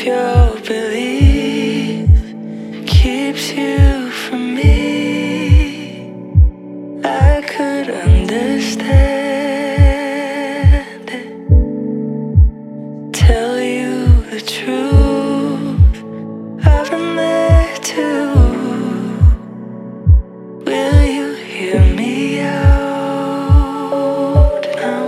If your belief keeps you from me, I could understand it. Tell you the truth, I've been there too. Will you hear me out now?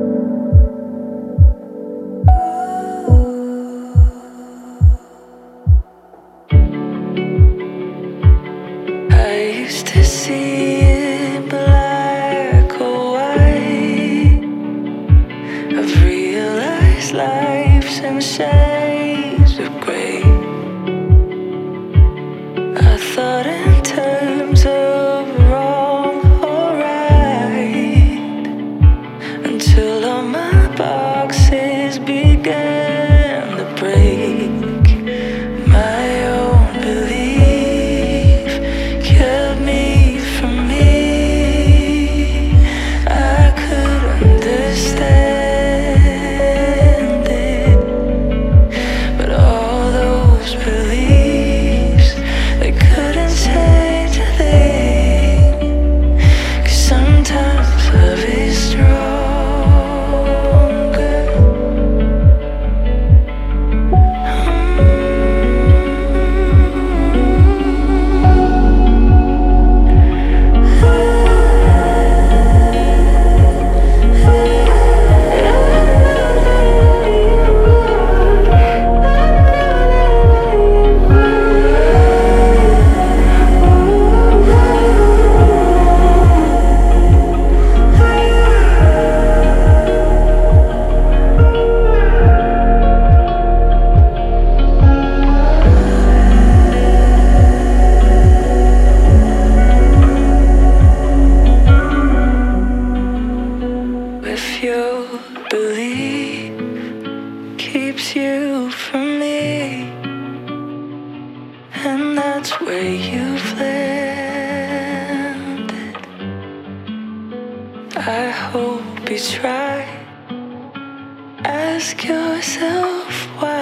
I used to see it black or white. I've realized life's in shades of grey. I thought in terms of wrong or right, until all my boxes began to break. My own belief kept me from me. I could understand it, but all those beliefs, they couldn't change a thing. 'Cause sometimes love is stronger. If your belief keeps you from me, and that's where you've landed, I hope you try. Ask yourself why.